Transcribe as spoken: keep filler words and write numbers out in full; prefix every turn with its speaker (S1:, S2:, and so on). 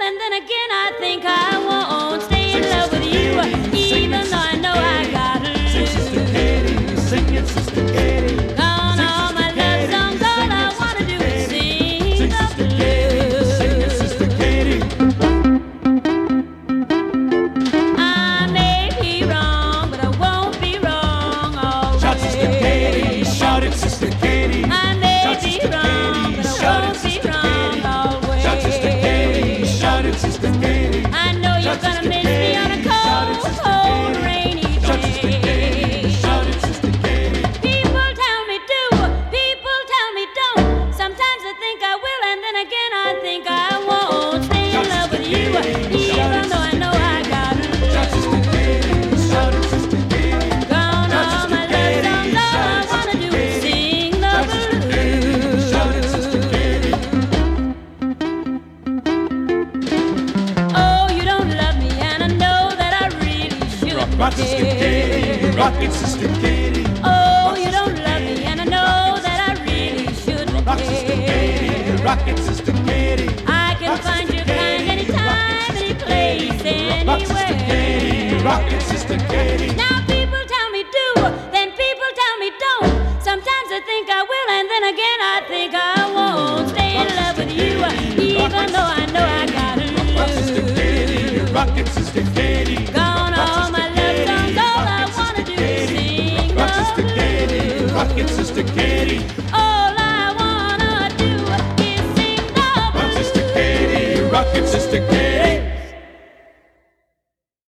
S1: and then again I think I won't stay in love with you, even though I know I got to lose.
S2: Sing, Sister Katie, sing it, Sister Katie.
S1: Gone all my love songs, all I wanna do is sing the blues.
S2: Sing it, Sister Katie.
S1: I may be wrong, but I won't be wrong always.
S2: Shout, Sister Katie, shout it, Sister Katie.
S1: I may
S2: Shout,
S1: be
S2: Sister
S1: wrong,
S2: Katie,
S1: but I
S2: shout it,
S1: won't be
S2: Sister
S1: wrong
S2: Katie.
S1: always.
S2: Shout, Sister Katie, shout it, Sister Katie.
S1: I know you're
S2: Shout,
S1: gonna
S2: Sister
S1: miss me on a
S2: Katie, shout it,
S1: cold,
S2: Sister
S1: cold,
S2: Katie.
S1: rainy
S2: Shout, Sister
S1: day.
S2: Katie, shout it, Sister Katie.
S1: People tell me do, people tell me don't. Sometimes I think I will, and then again I think I won't stay in love with you, even though I know I got to
S2: Shout, Sister Katie, shout it, Sister Katie.
S1: gone
S2: Shout,
S1: all
S2: Sister
S1: my love
S2: Katie,
S1: songs. All
S2: shout
S1: I
S2: it,
S1: wanna
S2: Sister
S1: do is
S2: Katie.
S1: sing the
S2: Shout, Sister Katie,
S1: blues.
S2: shout it, Sister Katie.
S1: Oh, you don't love me, and I know that I really should.
S2: Rock, rock, Sister Katie, rock it, Sister Katie.
S1: Oh, you don't love me, and I know that I really shouldn't
S2: Rock, Sister Katie, rock it, Sister Katie.
S1: I can find your kind anytime, any place,
S2: Rock, Sister Katie,
S1: anywhere.
S2: rock it, Sister Katie.
S1: Now people tell me do, then people tell me don't. Sometimes I think I will, and then again I think I won't stay in love with you, even though I know I gotta
S2: Rock, Sister
S1: lose.
S2: Katie, rock it, Sister Katie.
S1: Gone all my love songs, all I wanna do is sing
S2: Rock, Sister
S1: the
S2: Katie,
S1: blues.
S2: rock it, Sister Katie.
S1: All I wanna do is sing the
S2: Rock, Sister Katie,
S1: blues.
S2: rock it, Sister Katie.